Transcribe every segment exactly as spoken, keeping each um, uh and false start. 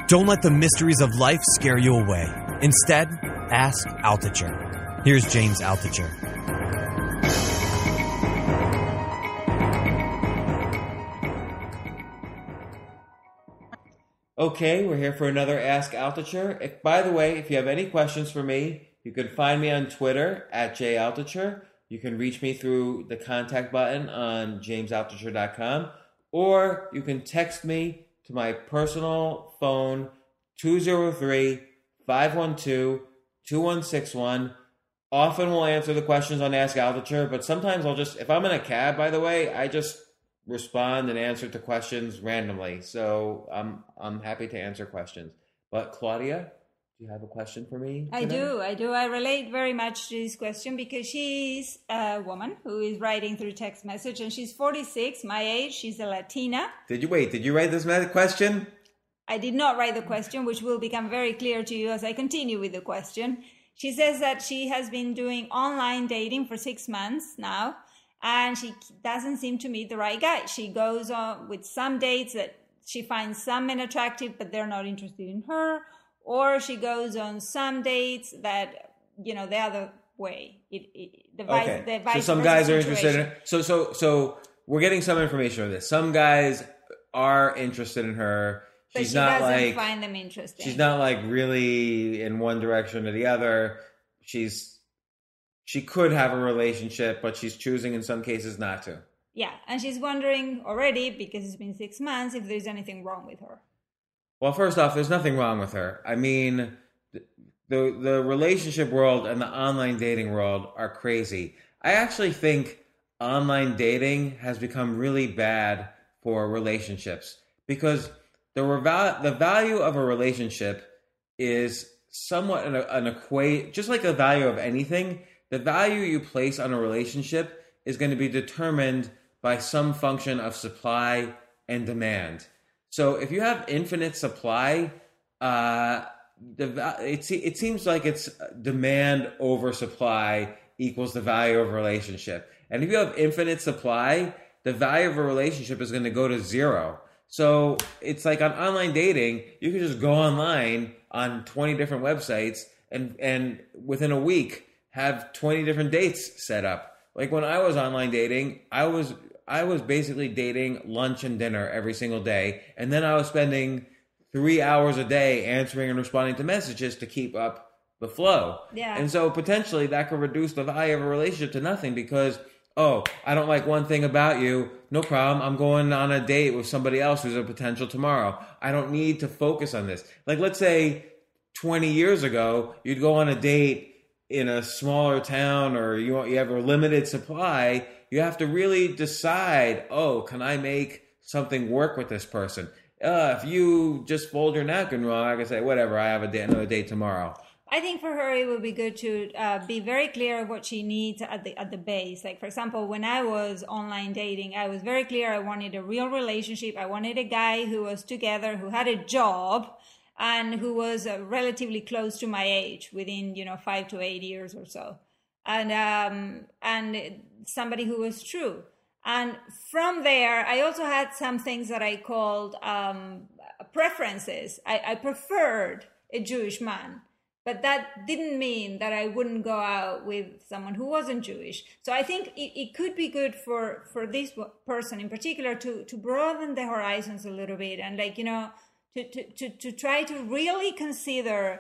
Don't let the mysteries of life scare you away. Instead, ask Altucher. Here's James Altucher. Okay, we're here for another Ask Altucher. If, by the way, if you have any questions for me, you can find me on Twitter at J Altucher. You can reach me through the contact button on james altucher dot com, or you can text me to my personal phone, two oh three, five one two, two one six one. Often we'll answer the questions on Ask Altucher, but sometimes I'll just, if I'm in a cab, by the way, I just respond and answer to questions randomly. So I'm I'm happy to answer questions. But Claudia, do you have a question for me I today? do. I do. I relate very much to this question because she's a woman who is writing through text message, and she's forty-six, my age. She's a Latina. Did you wait? Did you write this question? I did not write the question, which will become very clear to you as I continue with the question. She says that she has been doing online dating for six months now, and she doesn't seem to meet the right guy. She goes on with some dates that she finds some men attractive, but they're not interested in her. Or she goes on some dates that, you know, the other way. It, it, the vice, Okay. the vice So some versa guys are situation. interested in so so so we're getting some information on this. Some guys are interested in her. But She's she not doesn't like find them interesting. she's not like really in one direction or the other. She's she could have a relationship, but she's choosing in some cases not to. Yeah, and she's wondering already, because it's been six months, if there's anything wrong with her. Well, first off, there's nothing wrong with her. I mean, the the relationship world and the online dating world are crazy. I actually think online dating has become really bad for relationships because the reval- the value of a relationship is somewhat an, an equate, just like the value of anything. The value you place on a relationship is going to be determined by some function of supply and demand. So if you have infinite supply, uh, the it, it seems like it's demand over supply equals the value of a relationship. And if you have infinite supply, the value of a relationship is going to go to zero. So it's like on online dating, you can just go online on twenty different websites and, and within a week have twenty different dates set up. Like when I was online dating, I was I was basically dating lunch and dinner every single day. And then I was spending three hours a day answering and responding to messages to keep up the flow. Yeah. And so potentially that could reduce the value of a relationship to nothing because, oh, I don't like one thing about you. No problem. I'm going on a date with somebody else who's a potential tomorrow. I don't need to focus on this. Like, let's say twenty years ago, you'd go on a date in a smaller town or you you have a limited supply. You have to really decide, oh, can I make something work with this person? Uh, if you just fold your napkin wrong, I can say, whatever, I have a day, another date tomorrow. I think for her it would be good to uh, be very clear of what she needs at the at the base. Like, for example, when I was online dating, I was very clear I wanted a real relationship. I wanted a guy who was together, who had a job, and who was uh, relatively close to my age, within, you know, five to eight years or so. And um, and somebody who was true. And from there, I also had some things that I called um, preferences. I, I preferred a Jewish man. But that didn't mean that I wouldn't go out with someone who wasn't Jewish. So I think it, it could be good for, for this person in particular to, to broaden the horizons a little bit and, like, you know, to, to, to, to try to really consider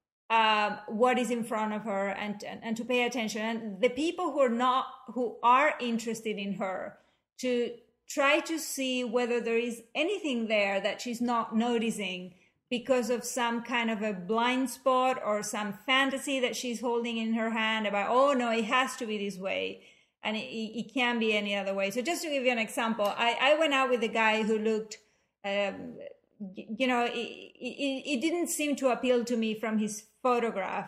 uh, what is in front of her and, and, and to pay attention. And the people who are not, who are interested in her, to try to see whether there is anything there that she's not noticing because of some kind of a blind spot or some fantasy that she's holding in her hand about, oh, no, it has to be this way. And it, it can't be any other way. So just to give you an example, I, I went out with a guy who looked, um, you know, it, it, it didn't seem to appeal to me from his photograph.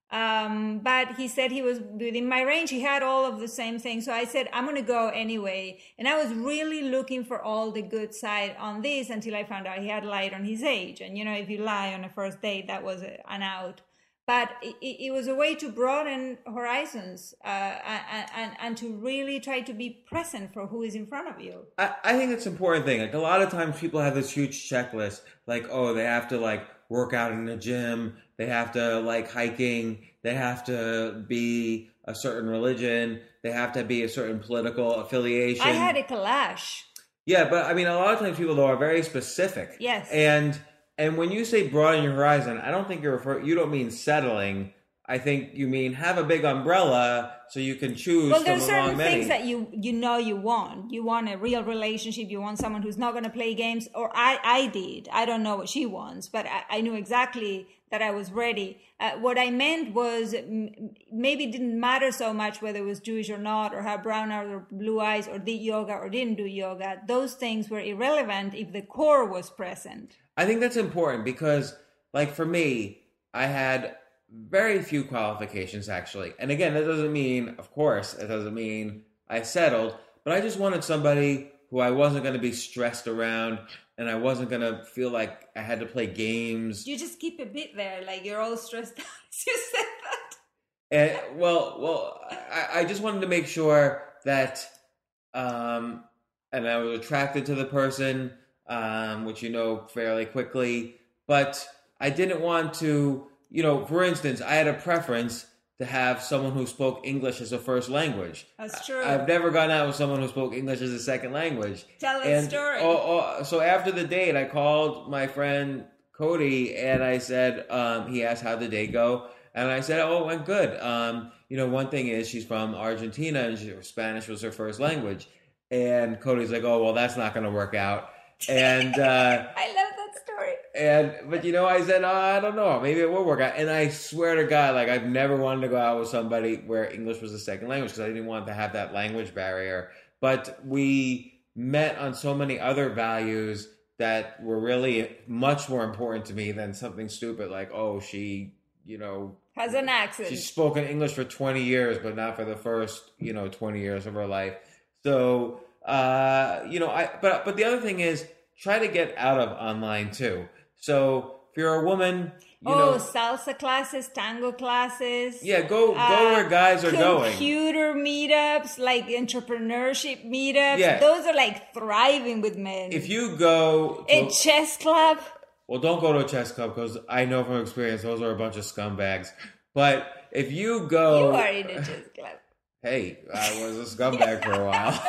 Um, but he said he was within my range. He had all of the same things. So I said, I'm going to go anyway. And I was really looking for all the good side on this until I found out he had lied on his age. And, you know, if you lie on a first date, that was an out. but it, it was a way to broaden horizons uh, and, and, and to really try to be present for who is in front of you. I, I think it's an important thing. Like a lot of times people have this huge checklist, like, oh, they have to like work out in the gym, they have to like hiking, they have to be a certain religion, they have to be a certain political affiliation. I had a collage. Yeah, but I mean, a lot of times people though are very specific. Yes. And and when you say broaden your horizon, I don't think you're refer- you don't mean settling. I think you mean have a big umbrella so you can choose well, from there's certain among many. things that you you know you want. You want a real relationship. You want someone who's not going to play games. Or I, I did. I don't know what she wants, but I, I knew exactly that I was ready. Uh, what I meant was m- maybe it didn't matter so much whether it was Jewish or not, or had brown eyes or blue eyes, or did yoga or didn't do yoga. Those things were irrelevant if the core was present. I think that's important because, like for me, I had very few qualifications actually. And again, that doesn't mean, of course, it doesn't mean I settled, but I just wanted somebody who I wasn't going to be stressed around and I wasn't going to feel like I had to play games. You just keep a bit there, like you're all stressed out as you said that. And well, well, I, I just wanted to make sure that, um, and I was attracted to the person, um, which you know fairly quickly, but I didn't want to, you know, for instance, I had a preference to have someone who spoke English as a first language. That's true. I've never gone out with someone who spoke English as a second language. Tell that and, story. Oh, oh, so after the date, I called my friend Cody and I said, um, he asked how the date go. And I said, oh, it went good. Um, you know, one thing is she's from Argentina and she, Spanish was her first language. And Cody's like, oh, well, that's not going to work out. And uh, I love that story. And but you know, I said, oh, I don't know, maybe it will work out. And I swear to God, like I've never wanted to go out with somebody where English was a second language because I didn't want to have that language barrier. But we met on so many other values that were really much more important to me than something stupid like, oh, she, you know, has an accent. She's spoken English for twenty years, but not for the first, you know, twenty years of her life. So, uh, you know, I but but the other thing is try to get out of online too. So if you're a woman, you oh, know, salsa classes, tango classes. Yeah, go go uh, where guys are going. Computer meetups, like entrepreneurship meetups. Yeah. Those are like thriving with men. If you go to a chess club. Well, don't go to a chess club because I know from experience those are a bunch of scumbags. But if you go, you are in a chess club. Hey, I was a scumbag for a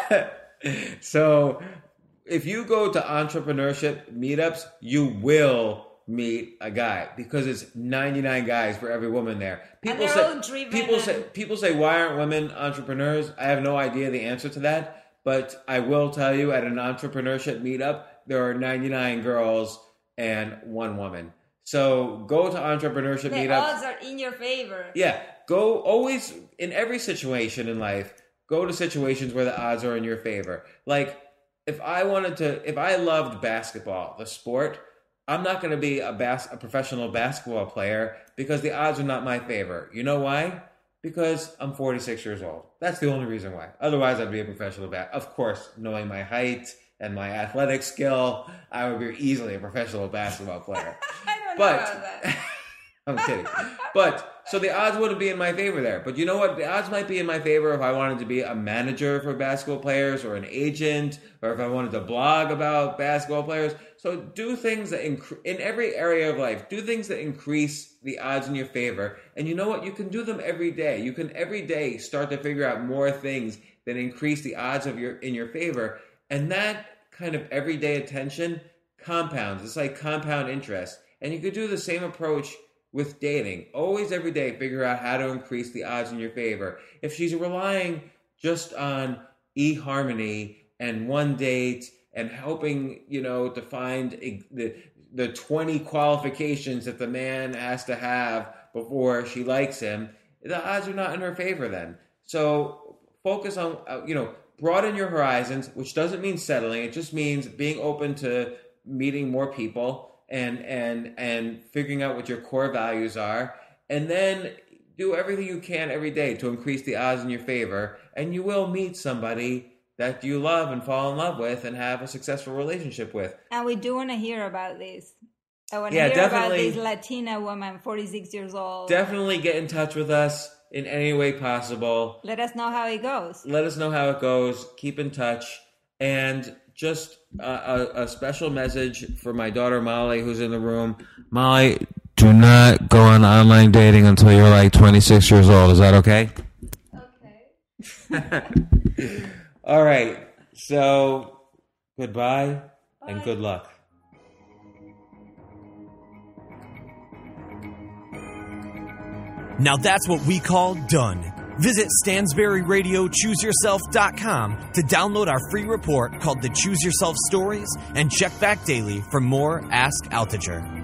while. So if you go to entrepreneurship meetups, you will meet a guy because it's ninety-nine guys for every woman there. People and they're say all driven people and... say people say why aren't women entrepreneurs? I have no idea the answer to that, but I will tell you at an entrepreneurship meetup there are ninety-nine girls and one woman. So go to entrepreneurship the meetups. The odds are in your favor. Yeah, go always in every situation in life. Go to situations where the odds are in your favor. Like if I wanted to, if I loved basketball, the sport, I'm not going to be a, bas- a professional basketball player because the odds are not my favor. You know why? Because I'm forty-six years old. That's the only reason why. Otherwise, I'd be a professional bat. Of course, knowing my height and my athletic skill, I would be easily a professional basketball player. I don't but, know about that. I'm kidding. But, so the odds wouldn't be in my favor there. But you know what? The odds might be in my favor if I wanted to be a manager for basketball players or an agent, or if I wanted to blog about basketball players. So do things that, inc- in every area of life, do things that increase the odds in your favor. And you know what? You can do them every day. You can every day start to figure out more things that increase the odds of your in your favor. And that kind of everyday attention compounds. It's like compound interest. And you could do the same approach with dating. Always every day figure out how to increase the odds in your favor. If she's relying just on eHarmony and one date and hoping, you know, to find a, the the twenty qualifications that the man has to have before she likes him, the odds are not in her favor then. So focus on, uh, you know, broaden your horizons, which doesn't mean settling. It just means being open to meeting more people and and and figuring out what your core values are, and then do everything you can every day to increase the odds in your favor, and you will meet somebody that you love and fall in love with and have a successful relationship with. And we do want to hear about this. I want to Yeah, hear about definitely. this Latina woman, forty-six years old. Definitely get in touch with us in any way possible. Let us know how it goes. Let us know how it goes. Keep in touch. And just uh, a, a special message for my daughter Molly, who's in the room. Molly, do not go on online dating until you're like twenty-six years old. Is that okay? Okay. All right. So, goodbye and good luck. Now that's what we call done. Visit Stansberry Radio Choose Yourself dot com to download our free report called the Choose Yourself Stories and check back daily for more Ask Altucher.